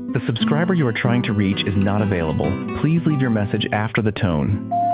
The subscriber you are trying to reach is not available. Please leave your message after the tone.